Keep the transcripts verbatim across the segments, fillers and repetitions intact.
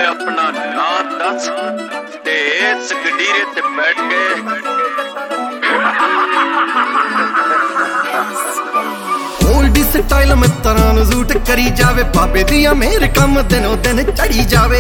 अपना नाम दस ते इस गडीरे ते बैठ के ओल्ड स्टाइल में तरह सूट करी जावे बाबे दिया मेरे कम दिनों दिन चढ़ी जावे।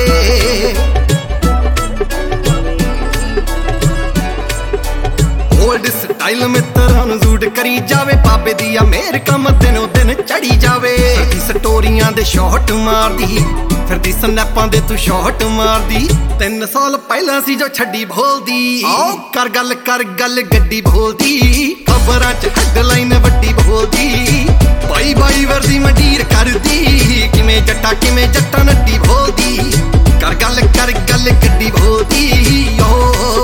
ओल्ड स्टाइल में तरह सूट करी जावे बाबे दिया मेरे कम दिनों दिन चढ़ी जावे। स्टोरियां दे शॉट मारदी फिरदी स्नैपां दे तू शॉट मारदी तीन साल पहला सी जो छड्डी बोलदी आओ कर गल कर गल गड्डी बोलदी खबरां च हेडलाइन वड्डी बोलदी बाई बाई वर्दी मंडीर करदी किवें जट्टा किवें जट्टा नड्डी बोलदी कर गल कर गल गड्डी बोलदी ओ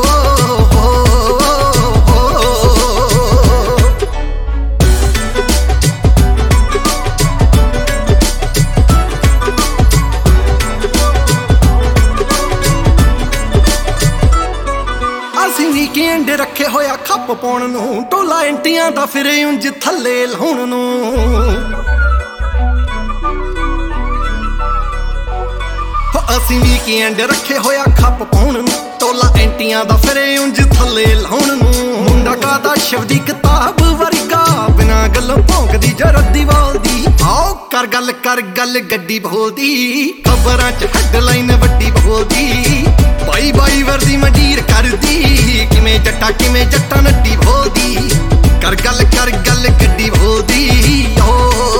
वीकेंड रखे होया खप पाउण नूं टोला एंटियां दा फिरे उंज थल्ले लाउण नूं। असीं वीकेंड रखे होया खप पाउण नूं टोला एंटियां दा फिरे उंज थल्ले लाउण नूं। मुंडा कादा शिव दी किताब वर्गा बिना गल्लों भौंकदी जरदी बोलदी आओ कर गल कर गल गड्डी बोलदी खबरां च हेडलाइन वड्डी बोलदी बाई बाई वर्दी मंडीर करदी किवें जट्टा किवें जट्टा नड्डी बोलदी कर गल कर गल गड्डी बोलदी ओ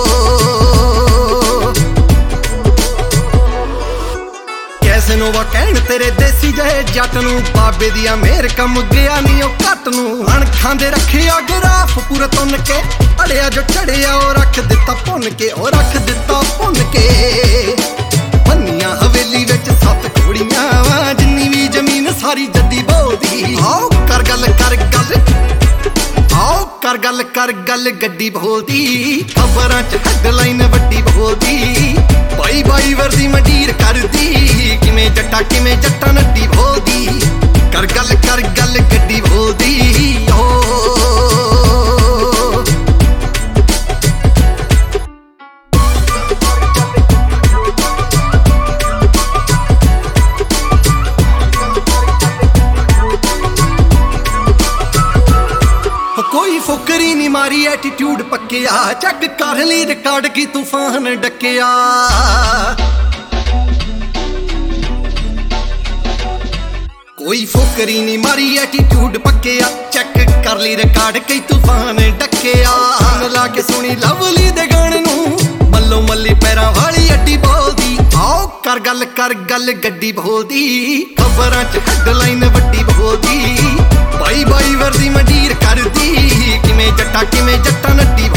कैसे नोवा कहण तेरे देसी जहे जट नूं बाबे दिया मेहर कम गया नी ओ घट नूं अणखां दे रखिया ग्राफ पूरे तुन के अड़िया जो चढ़िया ओ रख दिता भुन के ओ रख दिता भुन के। बन्नियां हवेली विच सत्त कुड़ियां वा जिन्नी भी जमीन सारी जद्दी बोलदी आओ कर गल कर गल आओ कर गल कर गल गड्डी बोलदी खबरां च हेडलाइन वड्डी बोलदी बाई बाई वर्दी मंडीर करदी किवें जट्टा किवें जट्टा नड्डी बोलदी कर गल कर गल गड्डी बोलदी ओ कोई फुकरी नी मारी एटीट्यूड पक्किया चेक कर ली रिकॉर्ड की तूफान डकिया। कोई फुकरी नी मारी एटीट्यूड पक्किया चेक कर ली रिकॉर्ड की तूफान डकिया। ला के सुनी लवली दे गाने नूं मल्लो मल्ली पैरां वाली अड्डी बोलदी आओ कर गल कर गल गड्डी बोलदी खबरां च हेडलाइन वड्डी बोलदी बाई बाई वर्दी मंडीर करदी किवें जट्टा किवें जट्टा नड्डी